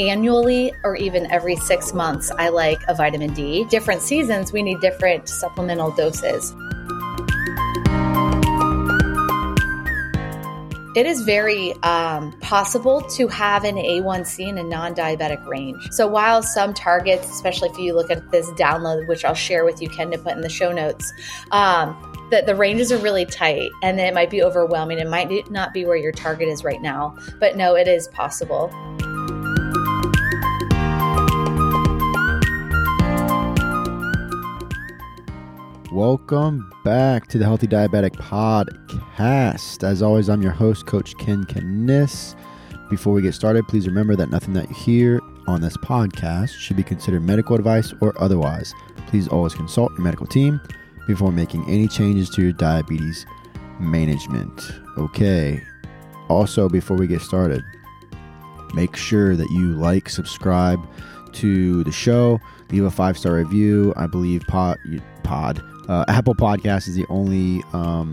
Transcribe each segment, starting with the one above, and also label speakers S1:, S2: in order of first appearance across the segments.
S1: annually or even every 6 months, I like a vitamin D. Different seasons, we need different supplemental doses. It is very possible to have an A1C in a non-diabetic range. So while some targets, especially if you look at this download, which I'll share with you, Ken, to put in the show notes, the ranges are really tight and it might be overwhelming. It might not be where your target is right now, but no, it is possible.
S2: Welcome back to the Healthy Diabetic Podcast. As always, I'm your host, Coach Ken Kniss. Before we get started, please remember that nothing that you hear on this podcast should be considered medical advice or otherwise. Please always consult your medical team before making any changes to your diabetes management. Okay. Also, before we get started, make sure that you like, subscribe to the show, leave a 5-star review. I believe Apple Podcast is the only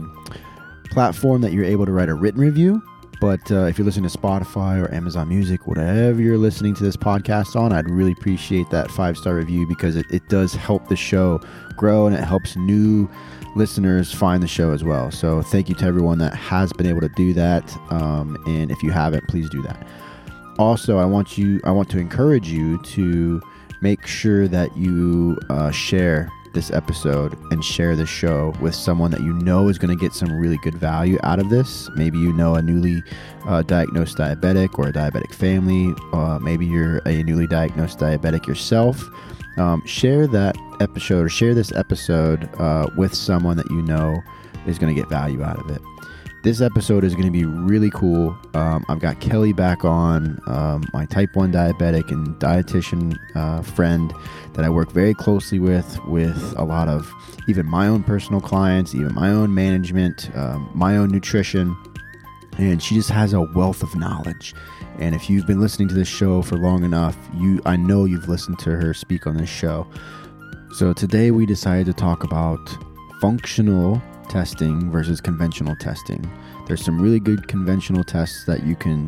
S2: platform that you're able to write a written review. But if you're listening to Spotify or Amazon Music, whatever you're listening to this podcast on, I'd really appreciate that 5-star review because it does help the show grow and it helps new listeners find the show as well. So thank you to everyone that has been able to do that. And if you haven't, please do that. Also, I want to encourage you to make sure that you share this episode and share the show with someone that you know is going to get some really good value out of this. Maybe you know a newly diagnosed diabetic or a diabetic family. Maybe you're a newly diagnosed diabetic yourself. Share that episode or share this episode with someone that you know is going to get value out of it. This episode is going to be really cool. I've got Kelly back on, my type 1 diabetic and dietitian friend that I work very closely with a lot of even my own personal clients, even my own management, my own nutrition. And she just has a wealth of knowledge. And if you've been listening to this show for long enough, I know you've listened to her speak on this show. So today we decided to talk about functional testing versus conventional testing. There's some really good conventional tests that you can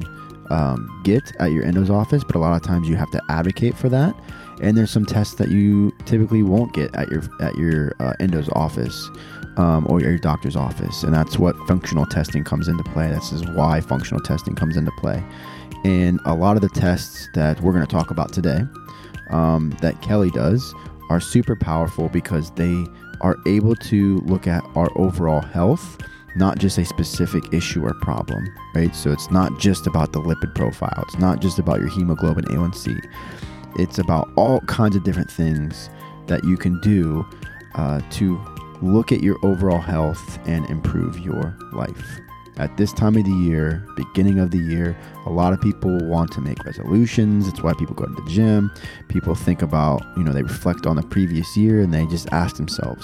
S2: get at your endo's office, but a lot of times you have to advocate for that. And there's some tests that you typically won't get at your endo's office or your doctor's office, and that's what functional testing comes into play. This is why functional testing comes into play. And a lot of the tests that we're going to talk about today that Kelly does are super powerful because they are able to look at our overall health, not just a specific issue or problem, right? So it's not just about the lipid profile. It's not just about your hemoglobin A1C. It's about all kinds of different things that you can do to look at your overall health and improve your life. At this time of the year, beginning of the year, a lot of people want to make resolutions. It's why people go to the gym. People think about, they reflect on the previous year and they just ask themselves,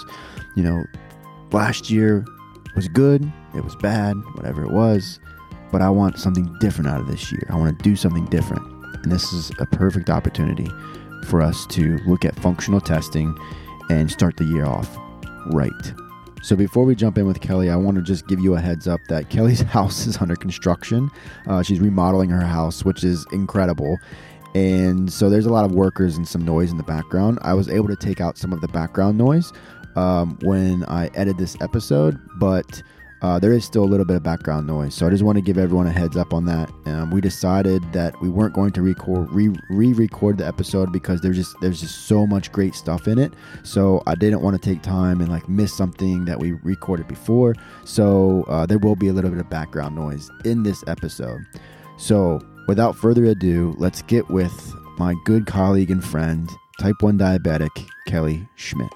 S2: last year was good, it was bad, whatever it was, but I want something different out of this year. I want to do something different. And this is a perfect opportunity for us to look at functional testing and start the year off right. So before we jump in with Kelly, I want to just give you a heads up that Kelly's house is under construction. She's remodeling her house, which is incredible. And so there's a lot of workers and some noise in the background. I was able to take out some of the background noise when I edited this episode, but there is still a little bit of background noise. So I just want to give everyone a heads up on that. We decided that we weren't going to re-record the episode because there's just so much great stuff in it. So I didn't want to take time and miss something that we recorded before. So there will be a little bit of background noise in this episode. So without further ado, let's get with my good colleague and friend, type 1 diabetic, Kelly Schmidt.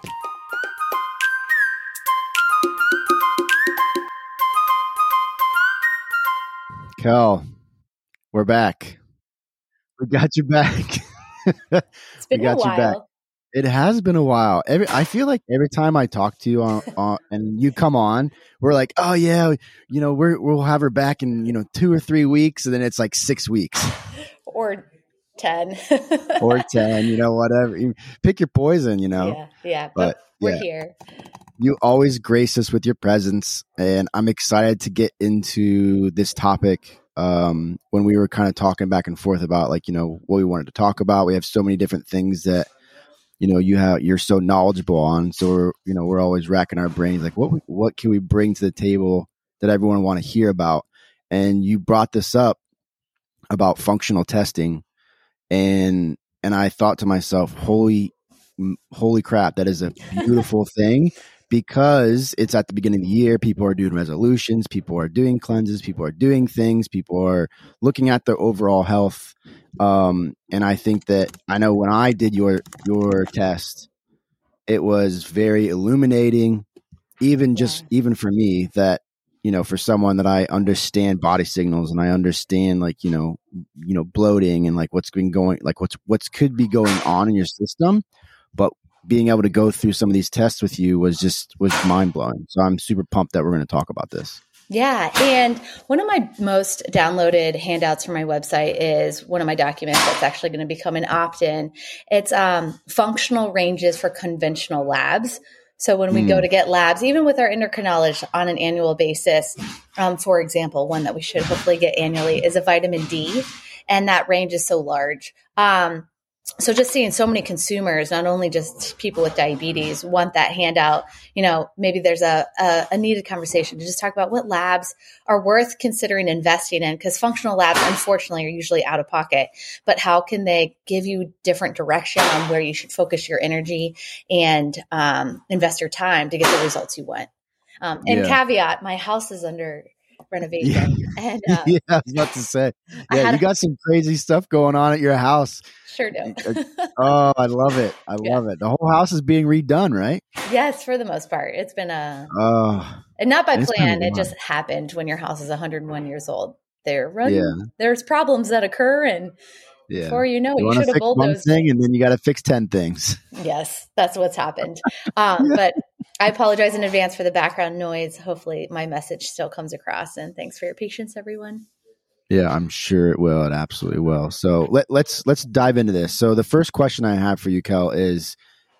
S2: Kel, we're back. We got you back.
S1: It's been a while.
S2: It has been a while. I feel like every time I talk to you and you come on, we're like, oh yeah, we'll have her back in 2 or 3 weeks, and then it's like 6 weeks
S1: or 10
S2: or 10. Whatever. You pick your poison.
S1: Yeah. But we're here.
S2: You always grace us with your presence, and I'm excited to get into this topic when we were kind of talking back and forth about like, you know, what we wanted to talk about. We have so many different things that, you know, you're so knowledgeable on. So we're always racking our brains. Like what can we bring to the table that everyone want to hear about? And you brought this up about functional testing. And I thought to myself, holy crap, that is a beautiful thing, because it's at the beginning of the year. People are doing resolutions, people are doing cleanses, people are doing things, people are looking at their overall health. And I think that I know when I did your test, it was very illuminating, even for me, that, you know, for someone that I understand body signals and I understand like, you know, bloating and like what's could be going on in your system. But being able to go through some of these tests with you was mind blowing. So I'm super pumped that we're going to talk about this.
S1: Yeah. And one of my most downloaded handouts from my website is one of my documents that's actually going to become an opt-in. It's functional ranges for conventional labs. So when we go to get labs, even with our endocrinologist on an annual basis, for example, one that we should hopefully get annually is a vitamin D. And that range is so large. So just seeing so many consumers, not only just people with diabetes, want that handout, you know, maybe there's a needed conversation to just talk about what labs are worth considering investing in, because functional labs, unfortunately, are usually out of pocket. But how can they give you different direction on where you should focus your energy and invest your time to get the results you want? Caveat, my house is under renovation.
S2: Yeah. And yeah, I was about to say, yeah, you got some crazy stuff going on at your house.
S1: Sure do.
S2: Oh, I love it. I love it. The whole house is being redone, right?
S1: Yes, for the most part. It's been and not by plan. It just happened when your house is 101 years old. There's problems that occur, and before you know it, you should have bulldozed
S2: one thing, and then you got to fix 10 things.
S1: Yes, that's what's happened. But I apologize in advance for the background noise. Hopefully my message still comes across, and thanks for your patience, everyone.
S2: Yeah, I'm sure it will. It absolutely will. So let's dive into this. So the first question I have for you, Kel, is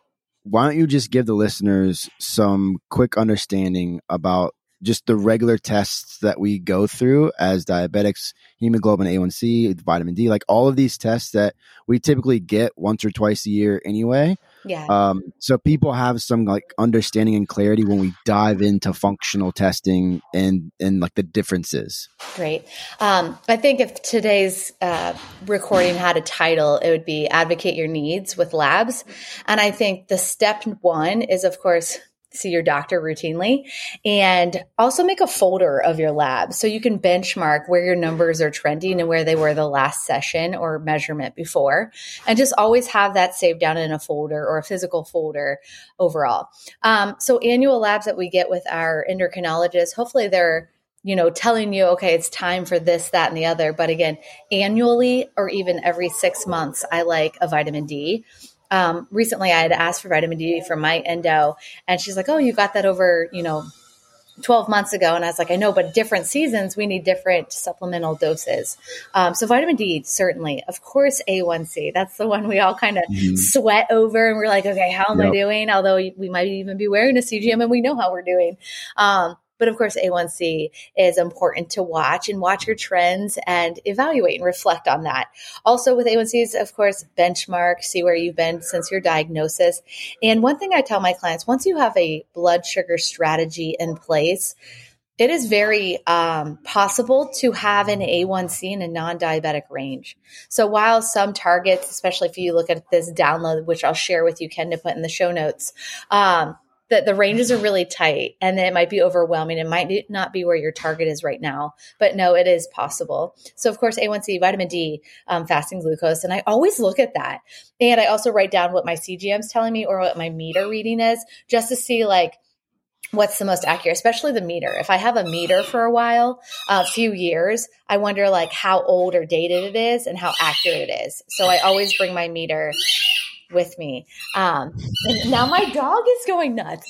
S2: why don't you just give the listeners some quick understanding about just the regular tests that we go through as diabetics, hemoglobin A1C, vitamin D, like all of these tests that we typically get once or twice a year anyway.
S1: Yeah.
S2: So people have some like understanding and clarity when we dive into functional testing and like the differences.
S1: Great. I think if today's recording had a title, it would be Advocate Your Needs with Labs. And I think the step one is, of course, see your doctor routinely, and also make a folder of your labs so you can benchmark where your numbers are trending and where they were the last session or measurement before, and just always have that saved down in a folder or a physical folder overall. So annual labs that we get with our endocrinologist, hopefully they're, you know, telling you, okay, it's time for this, that, and the other. But again, annually or even every 6 months, I like a vitamin D. Recently I had asked for vitamin D from my endo, and she's like, oh, you got that over, 12 months ago. And I was like, I know, but different seasons, we need different supplemental doses. So vitamin D, certainly. Of course, A1C, that's the one we all kind of sweat over. And we're like, okay, how am I doing? Although we might even be wearing a CGM and we know how we're doing. But of course, A1C is important to watch your trends and evaluate and reflect on that. Also with A1Cs, of course, benchmark, see where you've been since your diagnosis. And one thing I tell my clients, once you have a blood sugar strategy in place, it is very possible to have an A1C in a non-diabetic range. So while some targets, especially if you look at this download, which I'll share with you, Ken, to put in the show notes, that the ranges are really tight and it might be overwhelming. It might not be where your target is right now, but no, it is possible. So of course, A1C, vitamin D, fasting glucose. And I always look at that. And I also write down what my CGM is telling me or what my meter reading is, just to see like what's the most accurate, especially the meter. If I have a meter for a while, a few years, I wonder like how old or dated it is and how accurate it is. So I always bring my meter with me. And now my dog is going nuts.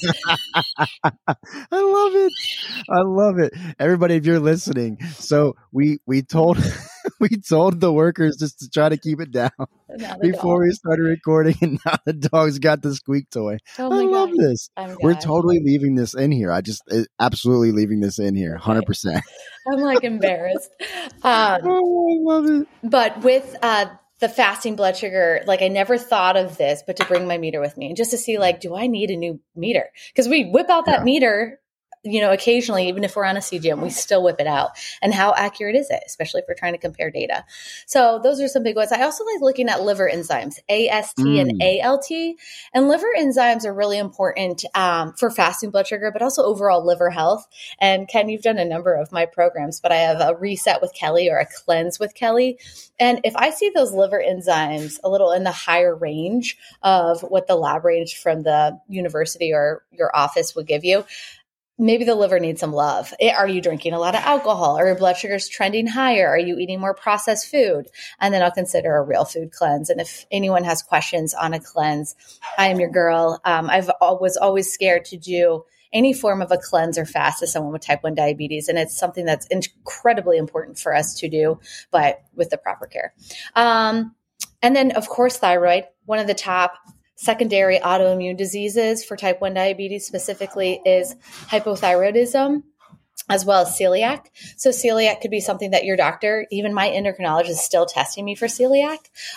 S2: I love it. Everybody, if you're listening, so we told we told the workers just to try to keep it down before we started recording, and now the dog's got the squeak toy. I love this. We're totally leaving this in here. Absolutely leaving this in here, 100%.
S1: I'm like embarrassed.
S2: I love it.
S1: But with the fasting blood sugar, like I never thought of this, but to bring my meter with me and just to see, like, do I need a new meter? Because we whip out that meter, occasionally, even if we're on a CGM, we still whip it out. And how accurate is it, especially if we're trying to compare data? So those are some big ones. I also like looking at liver enzymes, AST and ALT. And liver enzymes are really important for fasting blood sugar, but also overall liver health. And Ken, you've done a number of my programs, but I have a reset with Kelly or a cleanse with Kelly. And if I see those liver enzymes a little in the higher range of what the lab range from the university or your office will give you, maybe the liver needs some love. Are you drinking a lot of alcohol? Are your blood sugars trending higher? Are you eating more processed food? And then I'll consider a real food cleanse. And if anyone has questions on a cleanse, I am your girl. Was always scared to do any form of a cleanse or fast to someone with type 1 diabetes. And it's something that's incredibly important for us to do, but with the proper care. And then, of course, thyroid, one of the top secondary autoimmune diseases for type 1 diabetes specifically is hypothyroidism, as well as celiac. So celiac could be something that your doctor, even my endocrinologist, is still testing me for celiac.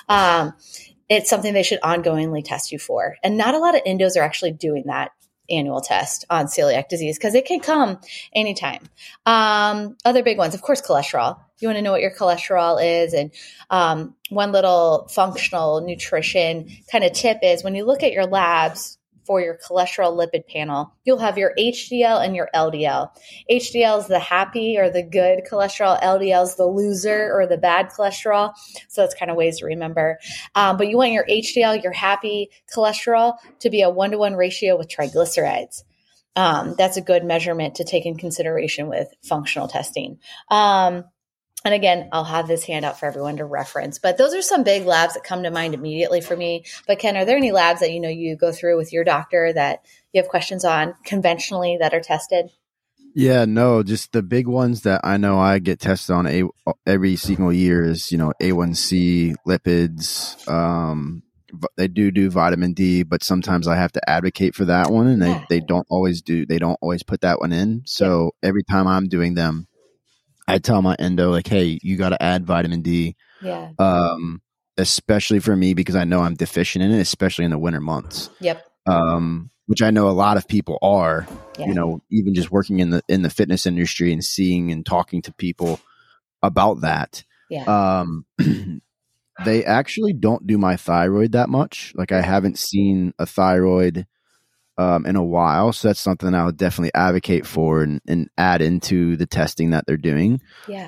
S1: It's something they should ongoingly test you for. And not a lot of endos are actually doing that annual test on celiac disease because it can come anytime. Other big ones, of course, cholesterol. You want to know what your cholesterol is. And one little functional nutrition kind of tip is when you look at your labs for your cholesterol lipid panel, you'll have your HDL and your LDL. HDL is the happy or the good cholesterol. LDL is the loser or the bad cholesterol. So that's kind of ways to remember. But you want your HDL, your happy cholesterol, to be a 1-to-1 ratio with triglycerides. That's a good measurement to take in consideration with functional testing. And again, I'll have this handout for everyone to reference. But those are some big labs that come to mind immediately for me. But Ken, are there any labs that you go through with your doctor that you have questions on conventionally that are tested?
S2: Yeah, no, just the big ones that I know I get tested on every single year is, A1C, lipids. They do vitamin D, but sometimes I have to advocate for that one, and they don't always put that one in. So every time I'm doing them, I tell my endo, like, hey, you got to add vitamin D.
S1: Yeah.
S2: Especially for me, because I know I'm deficient in it, especially in the winter months.
S1: Yep.
S2: Which I know a lot of people are, even just working in the fitness industry and seeing and talking to people about that.
S1: Yeah.
S2: They actually don't do my thyroid that much. Like I haven't seen a thyroid in a while. So that's something I would definitely advocate for and add into the testing that they're doing.
S1: Yeah.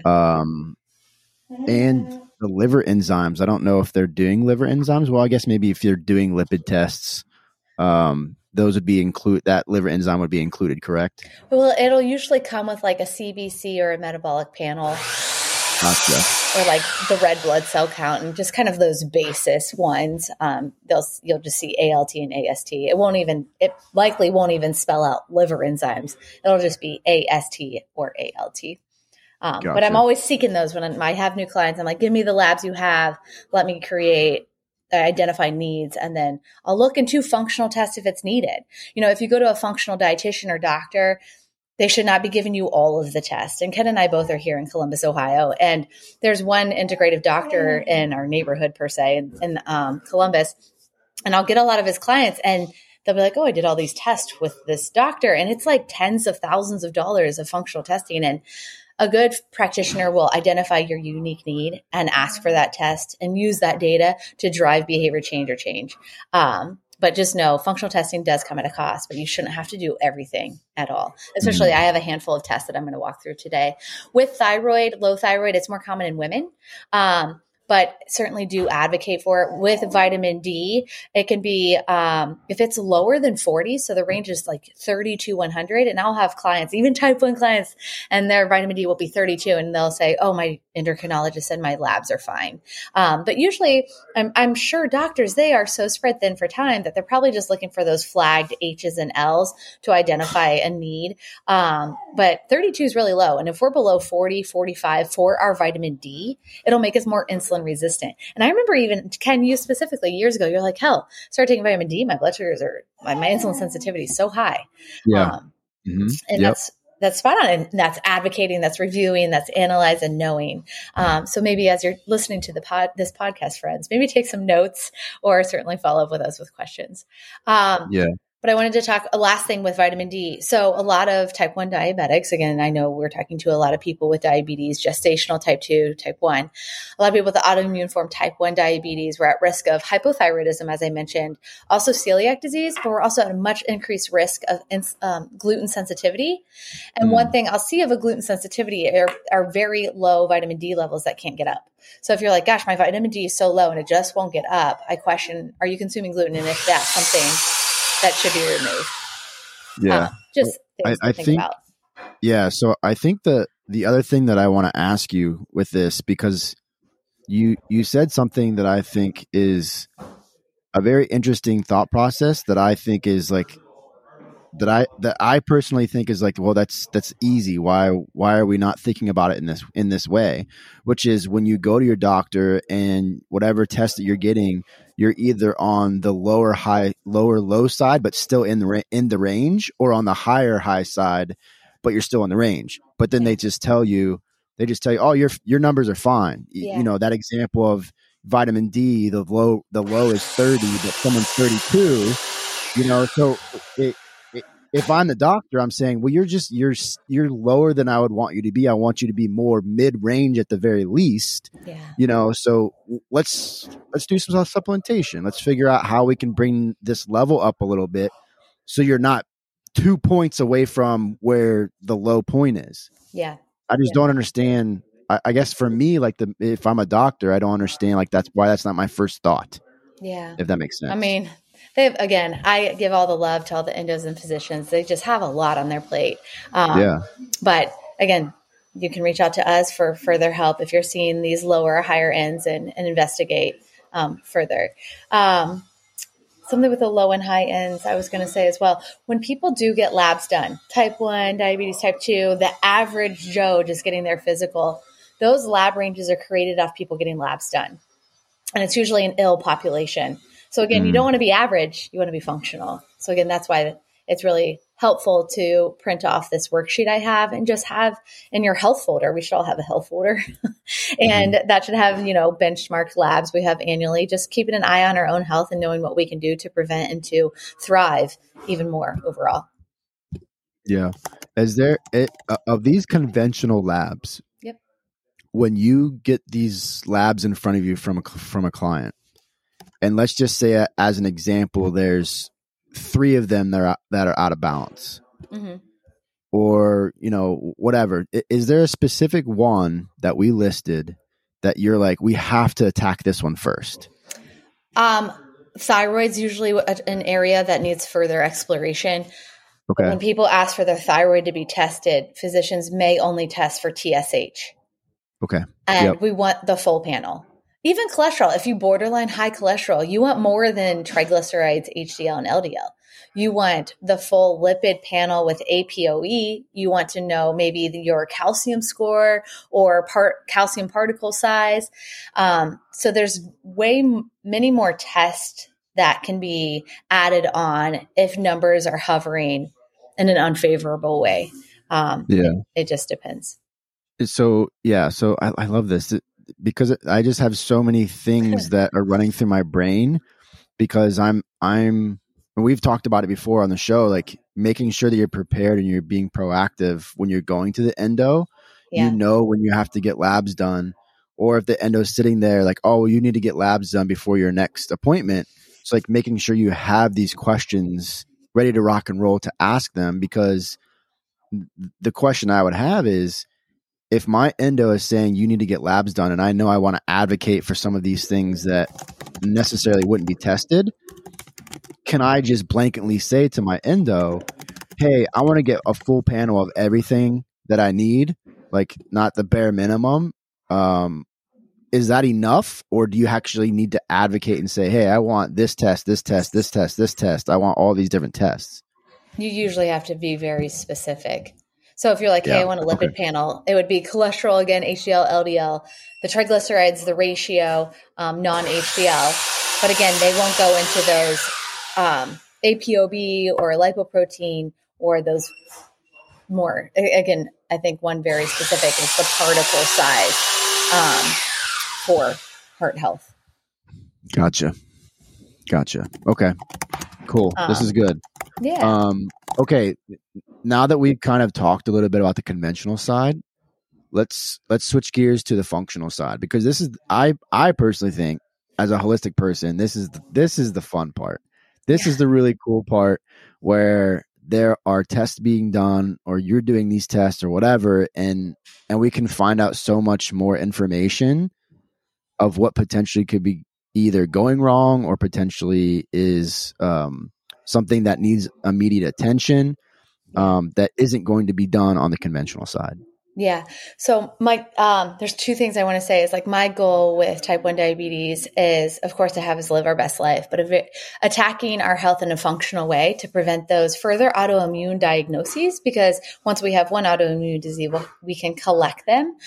S2: And the liver enzymes, I don't know if they're doing liver enzymes. Well, I guess maybe if you're doing lipid tests, those would be that liver enzyme would be included, correct?
S1: Well, it'll usually come with like a CBC or a metabolic panel.
S2: Gotcha.
S1: Or like the red blood cell count and just kind of those basis ones. You'll just see ALT and AST. It likely won't even spell out liver enzymes. It'll just be AST or ALT.
S2: Gotcha.
S1: But I'm always seeking those when I have new clients. I'm like, give me the labs you have. Let me identify needs, and then I'll look into functional tests if it's needed. If you go to a functional dietitian or doctor, they should not be giving you all of the tests. And Ken and I both are here in Columbus, Ohio. And there's one integrative doctor in our neighborhood, per se, in Columbus. And I'll get a lot of his clients and they'll be like, oh, I did all these tests with this doctor. And it's like tens of thousands of dollars of functional testing. And a good practitioner will identify your unique need and ask for that test and use that data to drive behavior change or change. But just know functional testing does come at a cost, but you shouldn't have to do everything at all. Especially I have a handful of tests that I'm going to walk through today. With thyroid, low thyroid, it's more common in women. but certainly do advocate for it. With vitamin D, it can be, if it's lower than 40, so the range is like 30 to 100. And I'll have clients, even type 1 clients, and their vitamin D will be 32. And they'll say, oh, my endocrinologist said my labs are fine. But usually I'm sure doctors, they are so spread thin for time that they're probably just looking for those flagged H's and L's to identify a need. But 32 is really low. And if we're below 40, 45 for our vitamin D, it'll make us more insulin resistant. And I remember even, Ken, you specifically years ago, you're like, hell, start taking vitamin D, my blood sugars are, my insulin sensitivity is so high.
S2: Yeah.
S1: And that's spot on. And that's advocating, that's reviewing, that's analyze and knowing. So maybe as you're listening to this podcast, friends, maybe take some notes or certainly follow up with us with questions. But I wanted to talk a last thing with vitamin D. So a lot of type 1 diabetics, again, I know we're talking to a lot of people with diabetes, gestational type 2, type 1. A lot of people with the autoimmune form type 1 diabetes, we're at risk of hypothyroidism, as I mentioned, also celiac disease, but we're also at a much increased risk of gluten sensitivity. And one thing I'll see of a gluten sensitivity are very low vitamin D levels that can't get up. So if you're like, gosh, my vitamin D is so low and it just won't get up, I question, are you consuming gluten? And if that's something that should be removed.
S2: Yeah.
S1: Just things to think about.
S2: Yeah. So I think the other thing that I want to ask you with this, because you said something that I think is a very interesting thought process that I think is like, that I personally think is like, well, that's easy. Why are we not thinking about it in this way? Which is when you go to your doctor and whatever test that you're getting, you're either on the lower low side, but still in the range, or on the high side, but you're still in the range. But then they just tell you, oh, your numbers are fine.
S1: Yeah.
S2: You know, that example of vitamin D, the low is 30, but someone's 32. You know, so if I'm the doctor, I'm saying, well, you're lower than I would want you to be. I want you to be more mid-range at the very least.
S1: Yeah.
S2: You know, so let's do some supplementation. Let's figure out how we can bring this level up a little bit, so you're not 2 points away from where the low point is.
S1: Yeah.
S2: I just don't understand. I guess for me, like if I'm a doctor, I don't understand. Like that's not my first thought.
S1: Yeah.
S2: If that makes sense.
S1: I mean, I give all the love to all the endos and physicians. They just have a lot on their plate. But again, you can reach out to us for further help if you're seeing these lower or higher ends and investigate further. Something with the low and high ends, I was going to say as well, when people do get labs done, type 1, diabetes, type 2, the average Joe just getting their physical, those lab ranges are created off people getting labs done. And it's usually an ill population. So again, you don't want to be average, you want to be functional. So again, that's why it's really helpful to print off this worksheet I have and just have in your health folder. We should all have a health folder. And that should have, benchmarked labs we have annually, just keeping an eye on our own health and knowing what we can do to prevent and to thrive even more overall.
S2: Yeah. Is there of these conventional labs?
S1: Yep.
S2: When you get these labs in front of you from a client, and let's just say as an example, there's 3 of them that are out of balance, or whatever. Is there a specific one that we listed that you're like, we have to attack this one first?
S1: Thyroid's usually an area that needs further exploration.
S2: Okay.
S1: When people ask for their thyroid to be tested, physicians may only test for TSH.
S2: Okay.
S1: And we want the full panel. Even cholesterol, if you borderline high cholesterol, you want more than triglycerides, HDL, and LDL. You want the full lipid panel with APOE. You want to know maybe your calcium score or calcium particle size. So there's many more tests that can be added on if numbers are hovering in an unfavorable way. It just depends.
S2: So I love this because I just have so many things that are running through my brain, because and we've talked about it before on the show, like making sure that you're prepared and you're being proactive when you're going to the endo.
S1: Yeah.
S2: When you have to get labs done, or if the endo's sitting there like, oh, well, you need to get labs done before your next appointment. It's like making sure you have these questions ready to rock and roll to ask them, because the question I would have is, if my endo is saying you need to get labs done, and I know I want to advocate for some of these things that necessarily wouldn't be tested, can I just blanketly say to my endo, hey, I want to get a full panel of everything that I need, like not the bare minimum? Is that enough? Or do you actually need to advocate and say, hey, I want this test, this test, this test, this test. I want all these different tests.
S1: You usually have to be very specific. So if you're like, hey, I want a lipid panel, it would be cholesterol, again, HDL, LDL, the triglycerides, the ratio, non-HDL. But again, they won't go into those ApoB or lipoprotein or those more. Again, I think one very specific is the particle size for heart health. Gotcha.
S2: Okay, cool. This is good.
S1: Yeah.
S2: Okay. Now that we've kind of talked a little bit about the conventional side, let's switch gears to the functional side, because this is, I personally think, as a holistic person, this is the fun part. This is the really cool part, where there are tests being done, or you're doing these tests or whatever, and we can find out so much more information of what potentially could be either going wrong or potentially is something that needs immediate attention that isn't going to be done on the conventional side.
S1: Yeah. So there's two things I want to say is like my goal with type 1 diabetes is, of course, to have us live our best life, but attacking our health in a functional way to prevent those further autoimmune diagnoses, because once we have one autoimmune disease, we can collect them.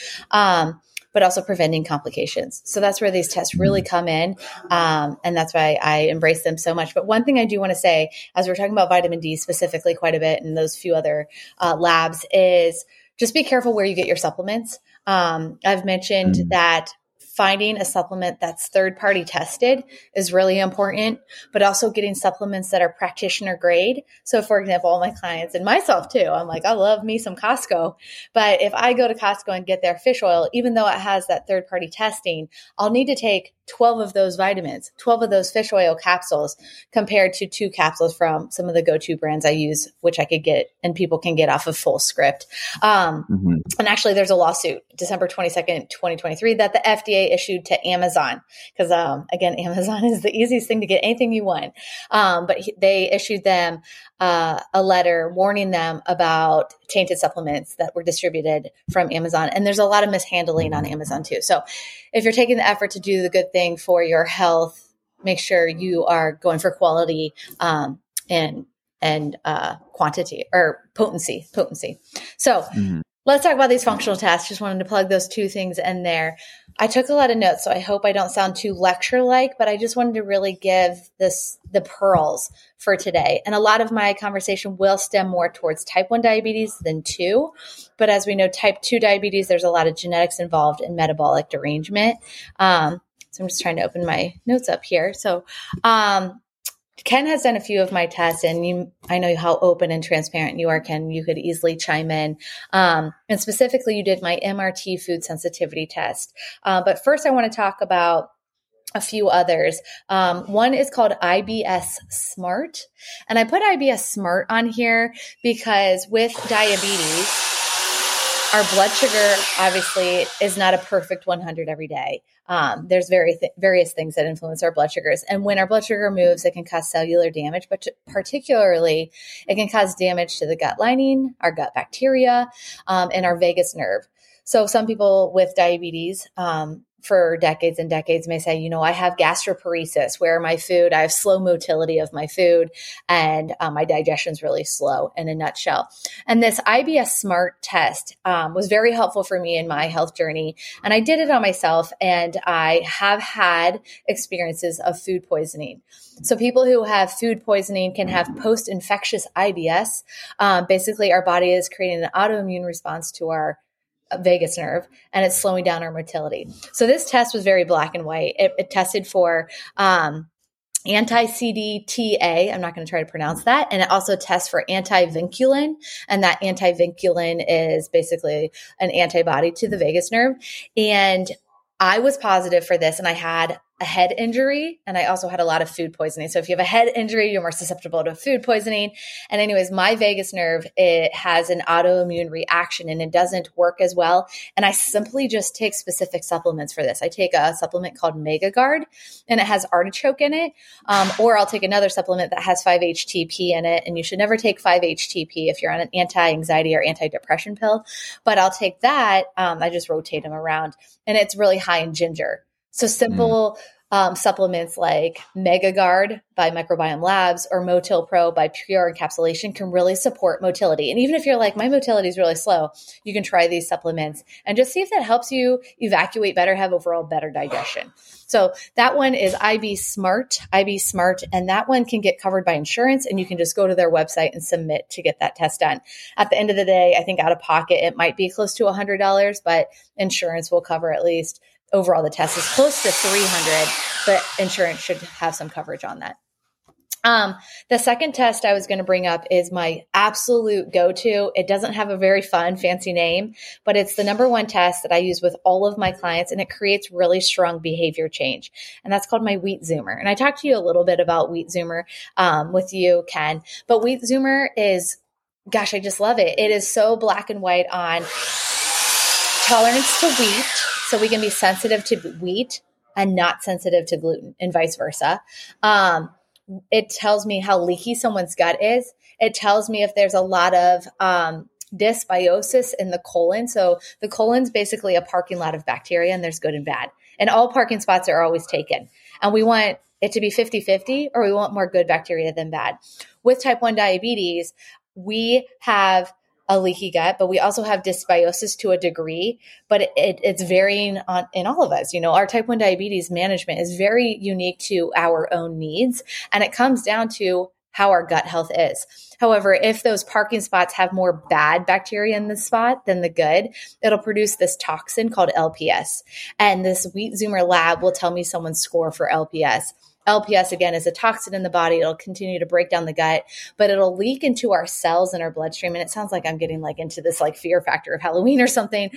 S1: But also preventing complications. So that's where these tests really come in. And that's why I embrace them so much. But one thing I do want to say, as we're talking about vitamin D specifically quite a bit and those few other labs, is just be careful where you get your supplements. I've mentioned that finding a supplement that's third-party tested is really important, but also getting supplements that are practitioner grade. So for example, all my clients and myself too, I'm like, I love me some Costco, but if I go to Costco and get their fish oil, even though it has that third-party testing, I'll need to take 12 of those vitamins, 12 of those fish oil capsules compared to 2 capsules from some of the go-to brands I use, which I could get and people can get off of Full Script. And actually there's a lawsuit December 22nd, 2023 that the FDA issued to Amazon. Cause, again, Amazon is the easiest thing to get anything you want. But they issued them, a letter warning them about tainted supplements that were distributed from Amazon. And there's a lot of mishandling on Amazon too. So if you're taking the effort to do the good thing for your health, make sure you are going for quality, and quantity or potency. So let's talk about these functional tests. Just wanted to plug those two things in there. I took a lot of notes, so I hope I don't sound too lecture-like, but I just wanted to really give the pearls for today. And a lot of my conversation will stem more towards type 1 diabetes than 2. But as we know, type 2 diabetes, there's a lot of genetics involved in metabolic derangement. So I'm just trying to open my notes up here. So Ken has done a few of my tests, and I know how open and transparent you are, Ken. You could easily chime in. And specifically, you did my MRT food sensitivity test. But first, I want to talk about a few others. One is called IBS Smart. And I put IBS Smart on here because with diabetes, our blood sugar obviously is not a perfect 100 every day. There's various things that influence our blood sugars. And when our blood sugar moves, it can cause cellular damage, but particularly it can cause damage to the gut lining, our gut bacteria, and our vagus nerve. So some people with diabetes, for decades and decades may say, I have gastroparesis where I have slow motility of my food and my digestion is really slow in a nutshell. And this IBS Smart test was very helpful for me in my health journey. And I did it on myself, and I have had experiences of food poisoning. So people who have food poisoning can have post-infectious IBS. Basically, our body is creating an autoimmune response to our vagus nerve, and it's slowing down our motility. So this test was very black and white. It tested for anti-CDTA. I'm not going to try to pronounce that. And it also tests for anti-vinculin. And that anti-vinculin is basically an antibody to the vagus nerve. And I was positive for this, and I had a head injury, and I also had a lot of food poisoning. So if you have a head injury, you're more susceptible to food poisoning. And anyways, my vagus nerve, it has an autoimmune reaction and it doesn't work as well. And I simply just take specific supplements for this. I take a supplement called MegaGuard, and it has artichoke in it. Or I'll take another supplement that has 5-HTP in it. And you should never take 5-HTP if you're on an anti-anxiety or anti-depression pill. But I'll take that. I just rotate them around, and it's really high in ginger. So simple supplements like MegaGuard by Microbiome Labs or Motil Pro by Pure Encapsulation can really support motility. And even if you're like, my motility is really slow, you can try these supplements and just see if that helps you evacuate better, have overall better digestion. So that one is IB Smart, and that one can get covered by insurance, and you can just go to their website and submit to get that test done. At the end of the day, I think out of pocket, it might be close to $100, but insurance will cover at least. Overall, the test is close to $300, but insurance should have some coverage on that. The second test I was going to bring up is my absolute go-to. It doesn't have a very fun, fancy name, but it's the number one test that I use with all of my clients, and it creates really strong behavior change. And that's called my Wheat Zoomer. And I talked to you a little bit about Wheat Zoomer with you, Ken, but Wheat Zoomer is, gosh, I just love it. It is so black and white on tolerance to wheat. So we can be sensitive to wheat and not sensitive to gluten, and vice versa. It tells me how leaky someone's gut is. It tells me if there's a lot of dysbiosis in the colon. So the colon's basically a parking lot of bacteria, and there's good and bad. And all parking spots are always taken. And we want it to be 50-50, or we want more good bacteria than bad. With type 1 diabetes, we have a leaky gut, but we also have dysbiosis to a degree, but it's varying in all of us. You know, our type 1 diabetes management is very unique to our own needs, and it comes down to how our gut health is. However, if those parking spots have more bad bacteria in the spot than the good, it'll produce this toxin called LPS. And this Wheat Zoomer lab will tell me someone's score for LPS. LPS, again, is a toxin in the body. It'll continue to break down the gut, but it'll leak into our cells and our bloodstream. And it sounds like I'm getting like into this like fear factor of Halloween or something.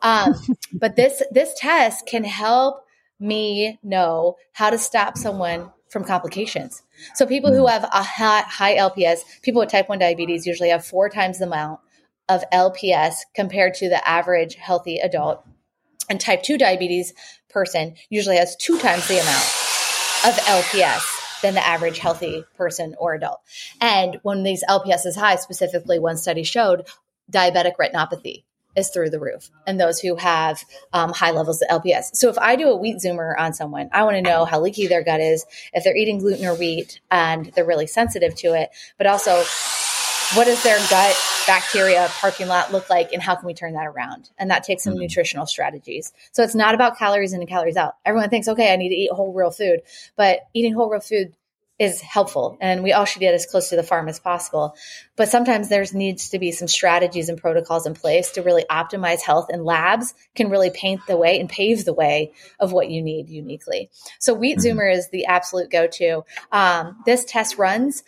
S1: But this test can help me know how to stop someone from complications. So people who have a high LPS, people with type 1 diabetes usually have 4 times the amount of LPS compared to the average healthy adult. And type 2 diabetes person usually has 2 times the amount of LPS than the average healthy person or adult. And when these LPS is high, specifically one study showed diabetic retinopathy is through the roof, and those who have high levels of LPS. So if I do a Wheat Zoomer on someone, I want to know how leaky their gut is, if they're eating gluten or wheat and they're really sensitive to it, but also what does their gut bacteria parking lot look like, and how can we turn that around? And that takes some nutritional strategies. So it's not about calories in and calories out. Everyone thinks, okay, I need to eat whole real food, but eating whole real food is helpful, and we all should get as close to the farm as possible. But sometimes there needs to be some strategies and protocols in place to really optimize health, and labs can really paint the way and pave the way of what you need uniquely. So Wheat Zoomer is the absolute go-to. This test runs,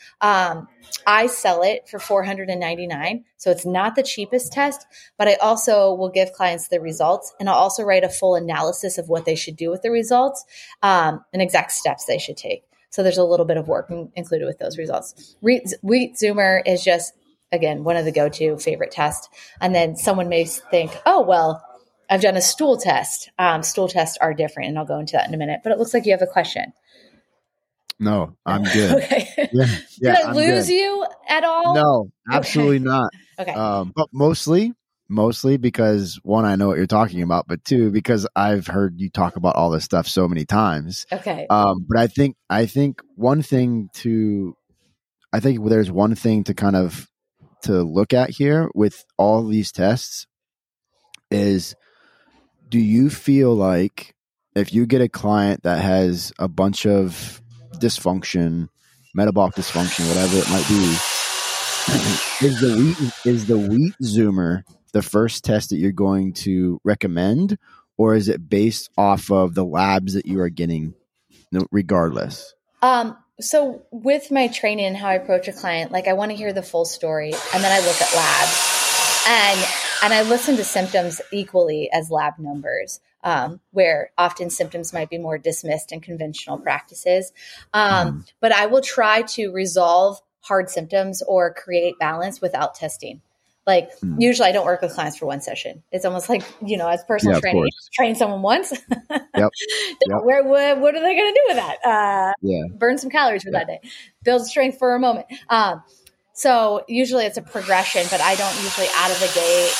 S1: I sell it for $499. So it's not the cheapest test, but I also will give clients the results, and I'll also write a full analysis of what they should do with the results, and exact steps they should take. So there's a little bit of work included with those results. Wheat Zoomer is just, again, one of the go-to favorite tests. And then someone may think, oh, well, I've done a stool test. Stool tests are different, and I'll go into that in a minute. But it looks like you have a question.
S2: No, I'm good.
S1: Okay.
S2: Yeah,
S1: Did I lose you at all?
S2: No, absolutely not.
S1: Okay.
S2: But mostly because, one, I know what you're talking about, but two, because I've heard you talk about all this stuff so many times.
S1: Okay.
S2: But I think there's one thing to kind of to look at here with all these tests is, do you feel like if you get a client that has a bunch of dysfunction, metabolic dysfunction, whatever it might be, is the Wheat Zoomer the first test that you're going to recommend, or is it based off of the labs that you are getting regardless?
S1: So with my training and how I approach a client, like I want to hear the full story, and then I look at labs. And And I listen to symptoms equally as lab numbers, where often symptoms might be more dismissed in conventional practices. But I will try to resolve hard symptoms or create balance without testing. Like usually I don't work with clients for one session. It's almost like, as personal training, train someone once.
S2: Yep.
S1: What are they going to do with that? Burn some calories for that day, build strength for a moment. So usually it's a progression, but I don't usually out of the gate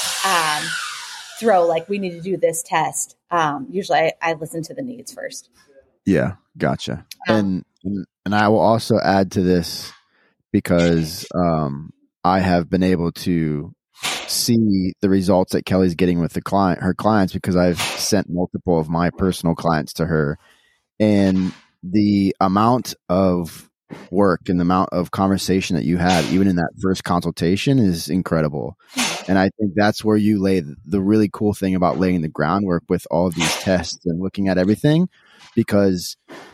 S1: throw like, we need to do this test. Usually I listen to the needs first.
S2: Yeah. Gotcha. And I will also add to this because I have been able to see the results that Kelly's getting with her clients, because I've sent multiple of my personal clients to her, and the amount of work and the amount of conversation that you had, even in that first consultation, is incredible. And I think that's where you lay the really cool thing about laying the groundwork with all of these tests and looking at everything, because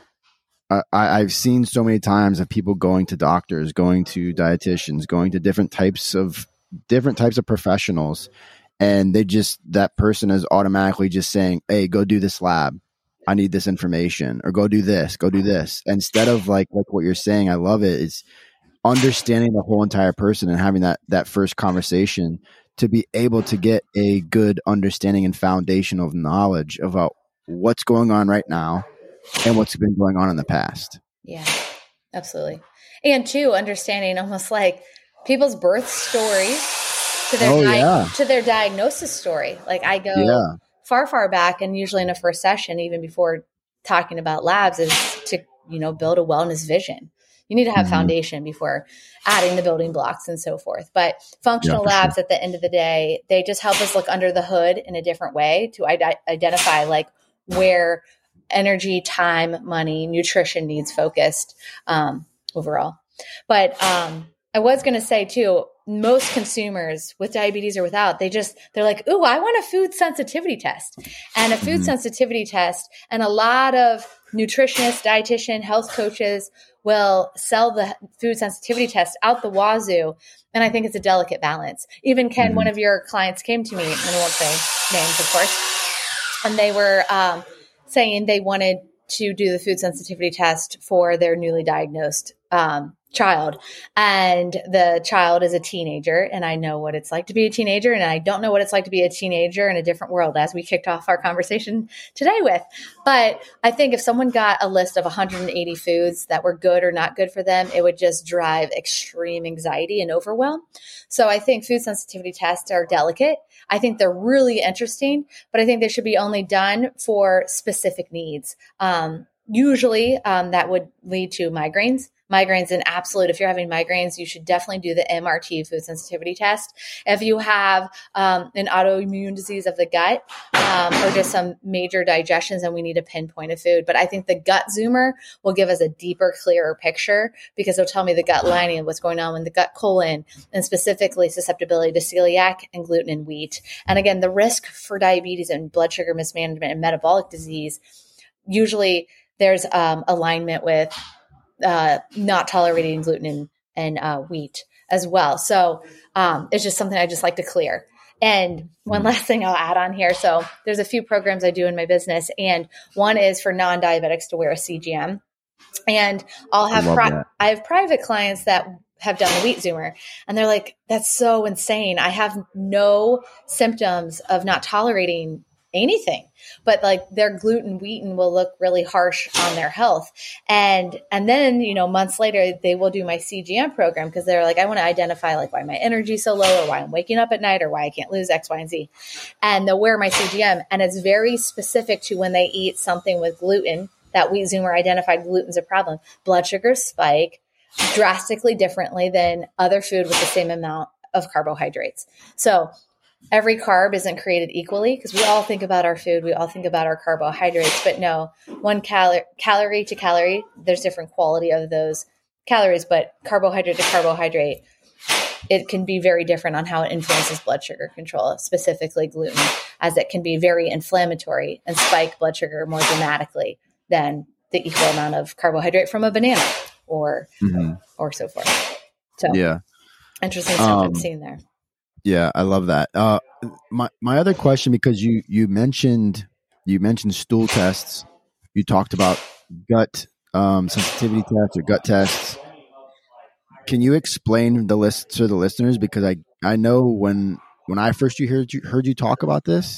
S2: I've seen so many times of people going to doctors, going to dietitians, going to different types of professionals, and that person is automatically just saying, hey, go do this lab, I need this information, or go do this, instead of like what you're saying. I love it. It's understanding the whole entire person and having that first conversation to be able to get a good understanding and foundation of knowledge about what's going on right now and what's been going on in the past.
S1: Yeah, absolutely. And too, understanding almost like people's birth story to their diagnosis story. Like I go far back, and usually in a first session, even before talking about labs, is to, build a wellness vision. You need to have foundation before adding the building blocks and so forth. But functional labs at the end of the day, they just help us look under the hood in a different way to identify like where energy, time, money, nutrition needs focused overall. But I was going to say too, most consumers with diabetes or without, they're like, ooh, I want a food sensitivity test. And a food sensitivity test, and a lot of nutritionists, dietitian, health coaches will sell the food sensitivity test out the wazoo. And I think it's a delicate balance. Even Ken, one of your clients came to me, and I won't say names, of course, and they were saying they wanted to do the food sensitivity test for their newly diagnosed child. And the child is a teenager, and I know what it's like to be a teenager, and I don't know what it's like to be a teenager in a different world, as we kicked off our conversation today with. But I think if someone got a list of 180 foods that were good or not good for them, it would just drive extreme anxiety and overwhelm. So I think food sensitivity tests are delicate. I think they're really interesting, but I think they should be only done for specific needs. Usually that would lead to migraines. Migraines in absolute. If you're having migraines, you should definitely do the MRT food sensitivity test. If you have an autoimmune disease of the gut or just some major digestions, and we need to pinpoint a food. But I think the gut zoomer will give us a deeper, clearer picture, because it'll tell me the gut lining and what's going on in the gut colon, and specifically susceptibility to celiac and gluten and wheat. And again, the risk for diabetes and blood sugar mismanagement and metabolic disease, usually there's alignment with not tolerating gluten and wheat as well. So it's just something I just like to clear. And one last thing I'll add on here. So there's a few programs I do in my business, and one is for non-diabetics to wear a CGM. And I'll have I have private clients that have done the wheat zoomer, and they're like, that's so insane. I have no symptoms of not tolerating anything, but like their gluten wheaten will look really harsh on their health. And then, months later, they will do my CGM program, because they're like, I want to identify like why my energy is so low, or why I'm waking up at night, or why I can't lose X, Y, and Z. And they'll wear my CGM, and it's very specific to when they eat something with gluten. That wheat zoomer identified gluten's a problem. Blood sugars spike drastically differently than other food with the same amount of carbohydrates. So every carb isn't created equally, because we all think about our food. We all think about our carbohydrates, but no, one calorie to calorie, there's different quality of those calories, but carbohydrate to carbohydrate, it can be very different on how it influences blood sugar control, specifically gluten, as it can be very inflammatory and spike blood sugar more dramatically than the equal amount of carbohydrate from a banana or so forth. So interesting stuff I'm seeing there.
S2: Yeah, I love that. My other question, because you mentioned stool tests, you talked about gut sensitivity tests or gut tests. Can you explain the list to the listeners? Because I know when I first heard you talk about this,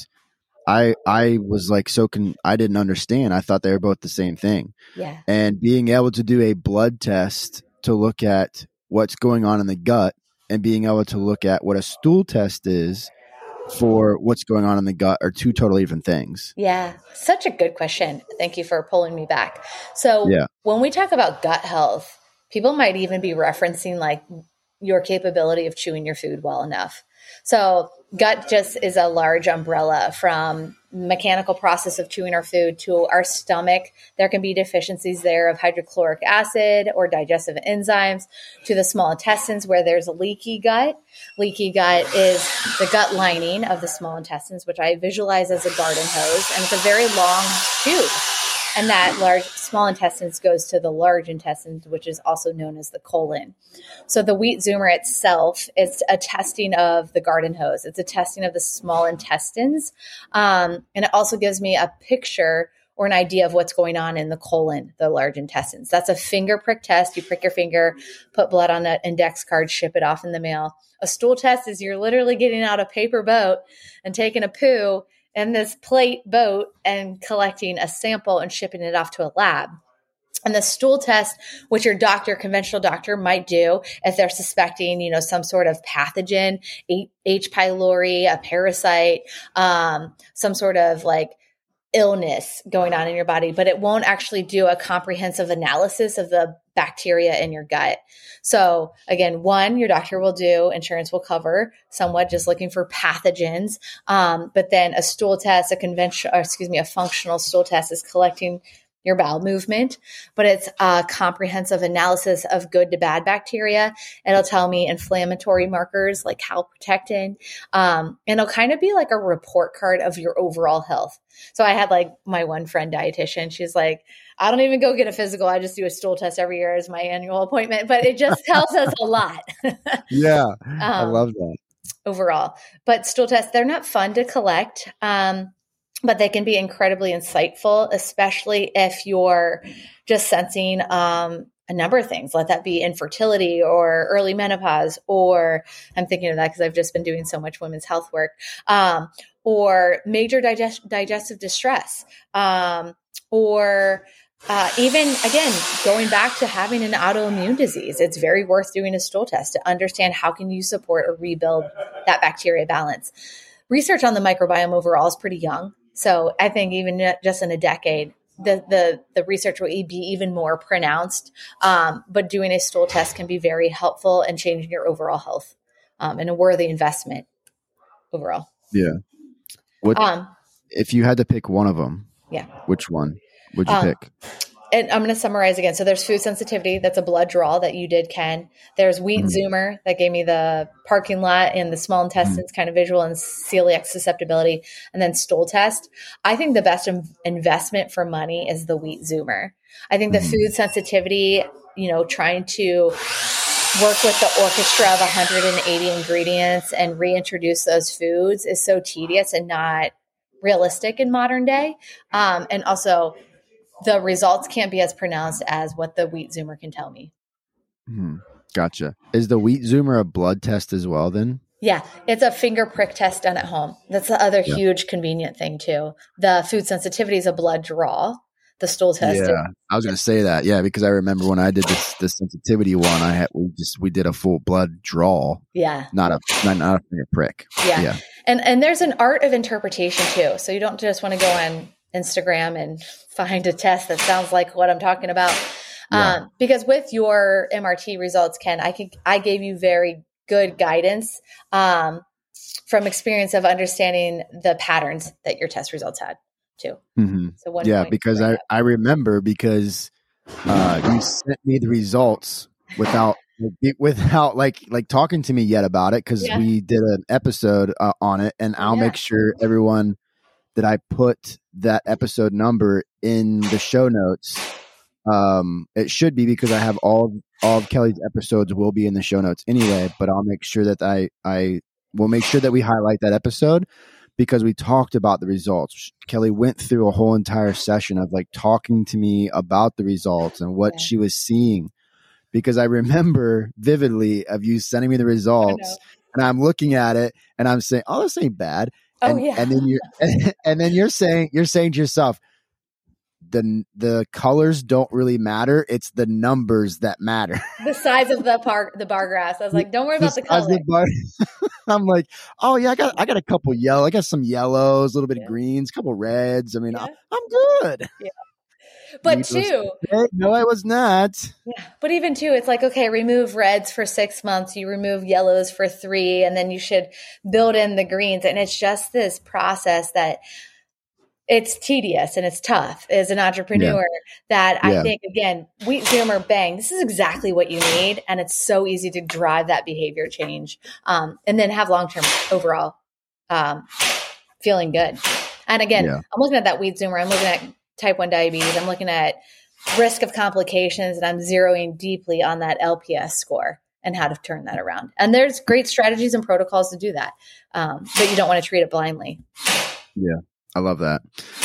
S2: I was like I didn't understand. I thought they were both the same thing.
S1: Yeah.
S2: And being able to do a blood test to look at what's going on in the gut, and being able to look at what a stool test is for what's going on in the gut are two totally different things.
S1: Yeah, such a good question. Thank you for pulling me back. So when we talk about gut health, people might even be referencing like your capability of chewing your food well enough. So gut just is a large umbrella from mechanical process of chewing our food to our stomach. There can be deficiencies there of hydrochloric acid or digestive enzymes, to the small intestines where there's a leaky gut. Leaky gut is the gut lining of the small intestines, which I visualize as a garden hose, and it's a very long tube. And that small intestines goes to the large intestines, which is also known as the colon. So the wheat zoomer itself is a testing of the garden hose. It's a testing of the small intestines. And it also gives me a picture or an idea of what's going on in the colon, the large intestines. That's a finger prick test. You prick your finger, put blood on an index card, ship it off in the mail. A stool test is you're literally getting out a paper boat and taking a poo in this plate boat and collecting a sample and shipping it off to a lab. And the stool test, which your conventional doctor might do if they're suspecting, some sort of pathogen, H. pylori, a parasite, some sort of like illness going on in your body, but it won't actually do a comprehensive analysis of the bacteria in your gut. So again, one, your doctor will do, insurance will cover somewhat, just looking for pathogens. But then a stool test, a functional stool test is collecting your bowel movement, but it's a comprehensive analysis of good to bad bacteria. It'll tell me inflammatory markers like calprotectin. And it'll kind of be like a report card of your overall health. So I had like my one friend dietitian. She's like, I don't even go get a physical. I just do a stool test every year as my annual appointment, but it just tells us a lot.
S2: Yeah. I love that.
S1: Overall, but stool tests, they're not fun to collect. But they can be incredibly insightful, especially if you're just sensing a number of things. Let that be infertility or early menopause, or I'm thinking of that because I've just been doing so much women's health work, or major digestive distress, or even, again, going back to having an autoimmune disease. It's very worth doing a stool test to understand how can you support or rebuild that bacteria balance. Research on the microbiome overall is pretty young. So I think even just in a decade, the research will be even more pronounced. But doing a stool test can be very helpful in changing your overall health, and a worthy investment overall.
S2: Yeah. If you had to pick one of them, which one would you pick?
S1: And I'm going to summarize again. So there's food sensitivity. That's a blood draw that you did, Ken. There's wheat zoomer that gave me the parking lot and the small intestines kind of visual, and celiac susceptibility, and then stool test. I think the best investment for money is the wheat zoomer. I think the food sensitivity, trying to work with the orchestra of 180 ingredients and reintroduce those foods is so tedious and not realistic in modern day. And also, the results can't be as pronounced as what the wheat zoomer can tell me.
S2: Gotcha. Is the wheat zoomer a blood test as well then?
S1: Yeah, it's a finger prick test done at home. That's the other huge convenient thing too. The food sensitivity is a blood draw. The stool test.
S2: Yeah, I was going to say that. Yeah, because I remember when I did this sensitivity one, we did a full blood draw.
S1: Yeah,
S2: not a finger prick.
S1: Yeah. And there's an art of interpretation too. So you don't just want to go on Instagram and find a test that sounds like what I'm talking about. Because with your MRT results, Ken, I gave you very good guidance from experience of understanding the patterns that your test results had too. So because I remember because you sent me the results without like talking to me yet about it, because we did an episode on it, and I'll make sure everyone that I put that episode number in the show notes. It should be, because I have all of Kelly's episodes will be in the show notes anyway, but I'll make sure that I
S2: we'll make sure that we highlight that episode because we talked about the results. Kelly went through a whole entire session of like talking to me about the results and what she was seeing, because I remember vividly of you sending me the results and I'm looking at it and I'm saying, oh, this ain't bad. And then you're saying to yourself, the colors don't really matter. It's the numbers that matter.
S1: The size of the bar graphs. I was like, don't worry about the color.
S2: I'm like, oh yeah, I got a couple yellow. I got some yellows, a little bit of greens, a couple reds. I mean, I'm good.
S1: Yeah. But too,
S2: no, I was not.
S1: Yeah. But even too, it's like, okay, remove reds for 6 months, you remove yellows for 3, and then you should build in the greens. And it's just this process that it's tedious and it's tough as an entrepreneur that I think, again, Wheat Zoomer, bang, this is exactly what you need. And it's so easy to drive that behavior change and then have long-term overall feeling good. And again, I'm looking at that Wheat Zoomer. I'm looking at type 1 diabetes. I'm looking at risk of complications, and I'm zeroing deeply on that LPS score and how to turn that around. And there's great strategies and protocols to do that. But you don't want to treat it blindly.
S2: Yeah. I love that.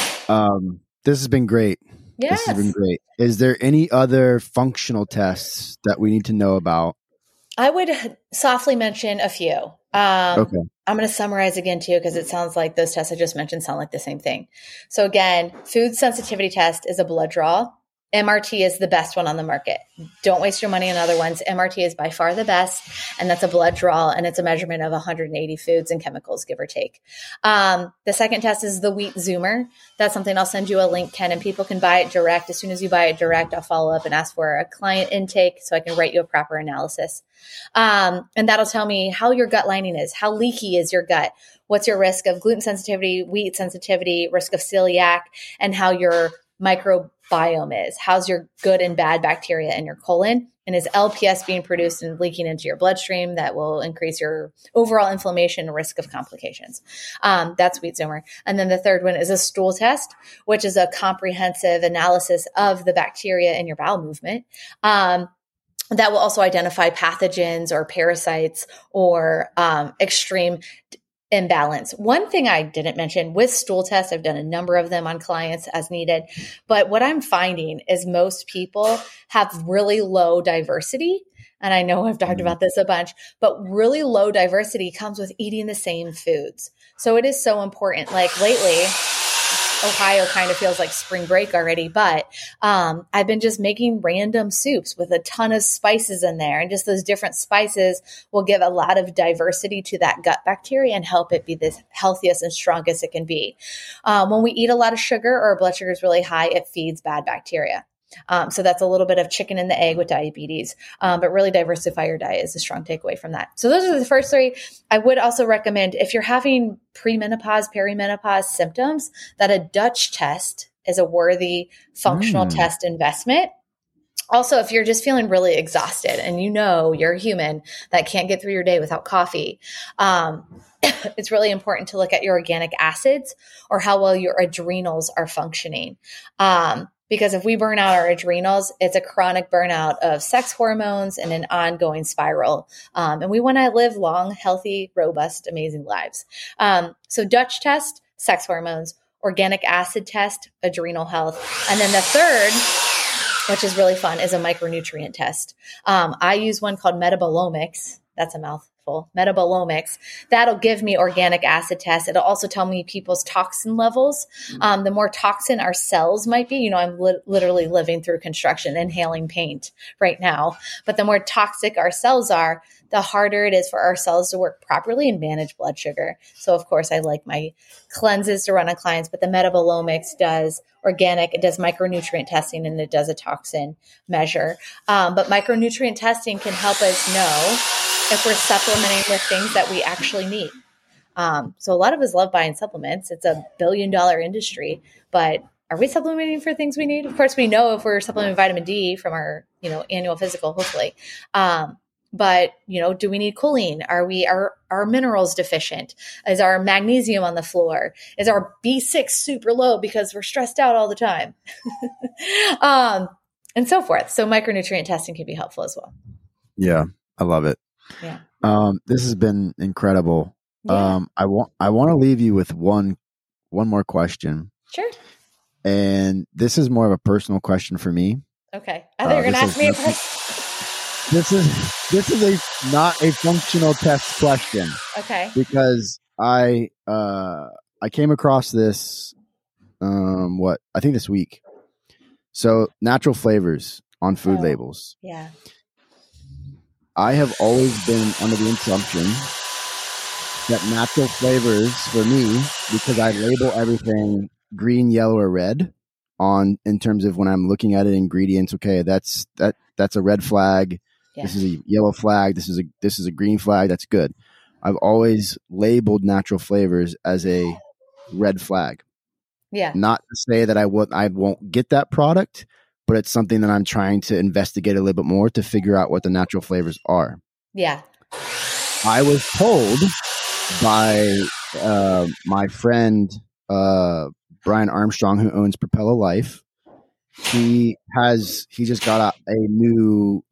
S2: This has been great.
S1: Yes.
S2: This has been great. Is there any other functional tests that we need to know about?
S1: I would softly mention a few. Okay. I'm going to summarize again too, because it sounds like those tests I just mentioned sound like the same thing. So again, food sensitivity test is a blood draw. MRT is the best one on the market. Don't waste your money on other ones. MRT is by far the best, and that's a blood draw, and it's a measurement of 180 foods and chemicals, give or take. The second test is the Wheat Zoomer. That's something I'll send you a link, Ken, and people can buy it direct. As soon as you buy it direct, I'll follow up and ask for a client intake so I can write you a proper analysis. And that'll tell me how your gut lining is, how leaky is your gut, what's your risk of gluten sensitivity, wheat sensitivity, risk of celiac, and how your microbiome is. How's your good and bad bacteria in your colon? And is LPS being produced and leaking into your bloodstream that will increase your overall inflammation and risk of complications? That's Wheat Zoomer. And then the third one is a stool test, which is a comprehensive analysis of the bacteria in your bowel movement. That will also identify pathogens or parasites or extreme imbalance. One thing I didn't mention with stool tests, I've done a number of them on clients as needed, but what I'm finding is most people have really low diversity. And I know I've talked about this a bunch, but really low diversity comes with eating the same foods. So it is so important. Like lately, Ohio kind of feels like spring break already, but I've been just making random soups with a ton of spices in there. And just those different spices will give a lot of diversity to that gut bacteria and help it be the healthiest and strongest it can be. When we eat a lot of sugar or our blood sugar is really high, it feeds bad bacteria. So that's a little bit of chicken and the egg with diabetes, but really diversify your diet is a strong takeaway from that. So those are the first 3. I would also recommend if you're having premenopause, perimenopause symptoms, that a Dutch test is a worthy functional test investment. Also, if you're just feeling really exhausted and you know you're a human that can't get through your day without coffee, it's really important to look at your organic acids or how well your adrenals are functioning. Because if we burn out our adrenals, it's a chronic burnout of sex hormones and an ongoing spiral. And we want to live long, healthy, robust, amazing lives. So Dutch test, sex hormones, organic acid test, adrenal health. And then the third, which is really fun, is a micronutrient test. I use one called Metabolomics. That's a mouthful. Metabolomics. That'll give me organic acid tests. It'll also tell me people's toxin levels. The more toxin our cells might be, I'm literally living through construction, inhaling paint right now. But the more toxic our cells are, the harder it is for our cells to work properly and manage blood sugar. So of course I like my cleanses to run on clients, but the Metabolomics does organic, it does micronutrient testing, and it does a toxin measure. But micronutrient testing can help us know if we're supplementing with things that we actually need. So a lot of us love buying supplements. It's a $1 billion industry, but are we supplementing for things we need? Of course, we know if we're supplementing vitamin D from our, annual physical, hopefully. But, do we need choline? Are our minerals deficient? Is our magnesium on the floor? Is our B6 super low because we're stressed out all the time? And so forth. So micronutrient testing can be helpful as well.
S2: Yeah, I love it.
S1: Yeah.
S2: This has been incredible.
S1: Yeah.
S2: I want to leave you with one more question.
S1: Sure.
S2: And this is more of a personal question for me.
S1: Okay. I thought you were going to ask me a question.
S2: This is not a functional test question.
S1: Okay.
S2: Because I came across this I think this week. So natural flavors on food labels.
S1: Yeah.
S2: I have always been under the assumption that natural flavors for me, because I label everything green, yellow, or red in terms of when I'm looking at it, ingredients. Okay, that's a red flag. Yeah. This is a yellow flag. This is a green flag. That's good. I've always labeled natural flavors as a red flag.
S1: Yeah.
S2: Not to say that I won't get that product, but it's something that I'm trying to investigate a little bit more to figure out what the natural flavors are.
S1: Yeah.
S2: I was told by my friend Brian Armstrong, who owns Propeller Life. He just got a new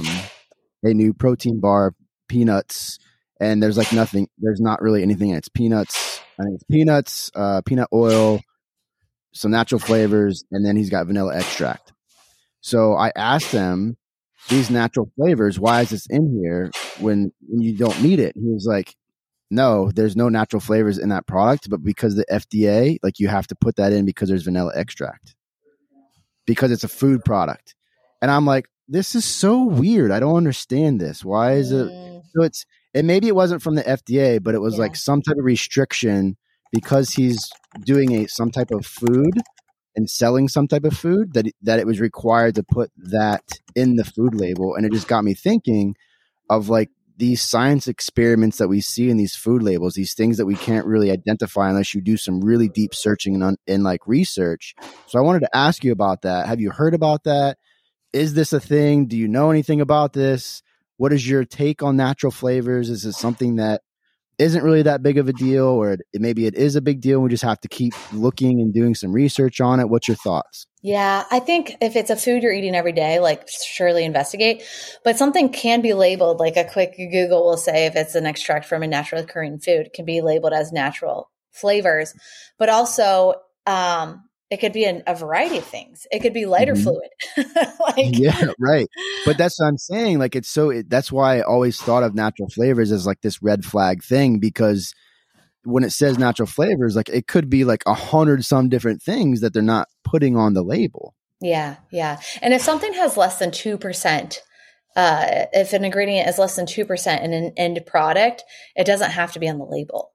S2: protein bar, peanuts, and there's not really anything in it. It's peanuts. I think it's peanuts, peanut oil, some natural flavors, and then he's got vanilla extract. So I asked him, these natural flavors, why is this in here when you don't need it? He was like, no, there's no natural flavors in that product, but because the FDA, you have to put that in because there's vanilla extract, because it's a food product. And I'm like, this is so weird. I don't understand this. Why is it? So maybe it wasn't from the FDA, but it was some type of restriction because he's doing some type of food and selling some type of food that it was required to put that in the food label. And it just got me thinking of these science experiments that we see in these food labels, these things that we can't really identify unless you do some really deep searching and research. So I wanted to ask you about that. Have you heard about that? Is this a thing? Do you know anything about this? What is your take on natural flavors? Is it something that isn't really that big of a deal, or maybe it is a big deal and we just have to keep looking and doing some research on it? What's your thoughts?
S1: Yeah, I think if it's a food you're eating every day, surely investigate. But something can be labeled, a quick Google will say if it's an extract from a naturally occurring food, it can be labeled as natural flavors. But also, it could be a variety of things. It could be lighter fluid.
S2: Yeah, right. But that's what I'm saying. That's why I always thought of natural flavors as this red flag thing, because when it says natural flavors, it could be 100 some different things that they're not putting on the label.
S1: Yeah. Yeah. And if something has less than 2%, if an ingredient is less than 2% in an end product, it doesn't have to be on the label.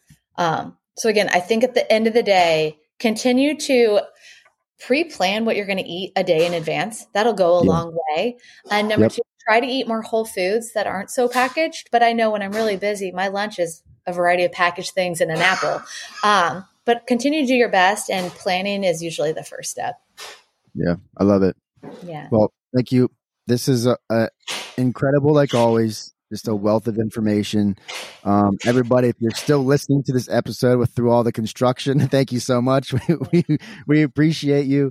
S1: So again, I think at the end of the day, continue to pre-plan what you're going to eat a day in advance. That'll go a long way. And number two, try to eat more whole foods that aren't so packaged. But I know when I'm really busy, my lunch is a variety of packaged things and an apple. But continue to do your best, and planning is usually the first step.
S2: Yeah, I love it.
S1: Yeah.
S2: Well, thank you. This is incredible, like always. Just a wealth of information. Everybody, if you're still listening to this episode through all the construction, thank you so much. We appreciate you.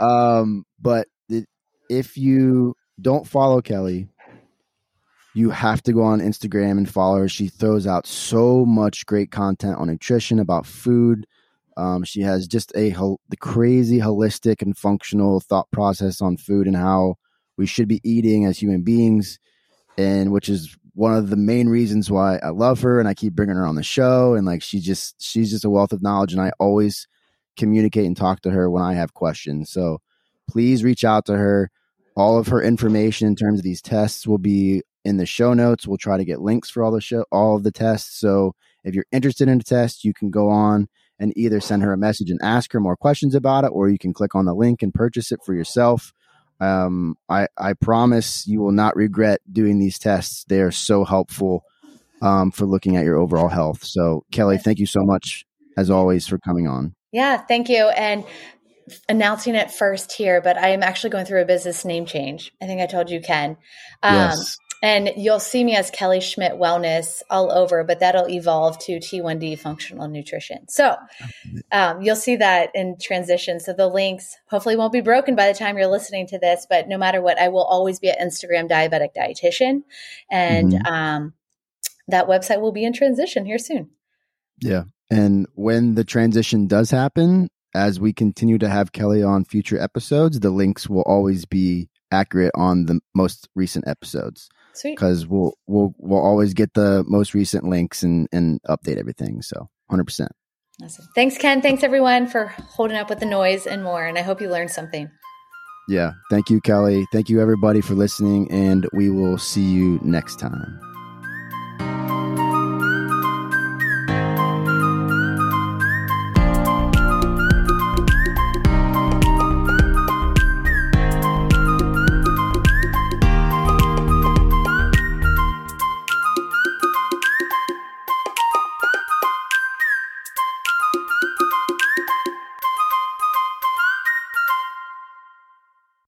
S2: But if you don't follow Kelly, you have to go on Instagram and follow her. She throws out so much great content on nutrition, about food. She has just the crazy holistic and functional thought process on food and how we should be eating as human beings. And which is one of the main reasons why I love her and I keep bringing her on the show. And she's just a wealth of knowledge, and I always communicate and talk to her when I have questions. So please reach out to her. All of her information in terms of these tests will be in the show notes. We'll try to get links for all of the tests. So if you're interested in a test, you can go on and either send her a message and ask her more questions about it, or you can click on the link and purchase it for yourself. I promise you will not regret doing these tests. They are so helpful for looking at your overall health. So Kelly, thank you so much as always for coming on.
S1: Yeah, thank you. And announcing it first here, but I am actually going through a business name change. I think I told you, Ken.
S2: Yes.
S1: And you'll see me as Kelly Schmidt Wellness all over, but that'll evolve to T1D Functional Nutrition. So you'll see that in transition. So the links hopefully won't be broken by the time you're listening to this, but no matter what, I will always be at Instagram Diabetic Dietitian. And that website will be in transition here soon.
S2: Yeah. And when the transition does happen, as we continue to have Kelly on future episodes, the links will always be accurate on the most recent episodes.
S1: Sweet.
S2: Because we'll always get the most recent links and update everything. So 100%.
S1: Awesome. Thanks, Ken. Thanks, everyone, for holding up with the noise and more. And I hope you learned something.
S2: Yeah. Thank you, Kelly. Thank you, everybody, for listening. And we will see you next time.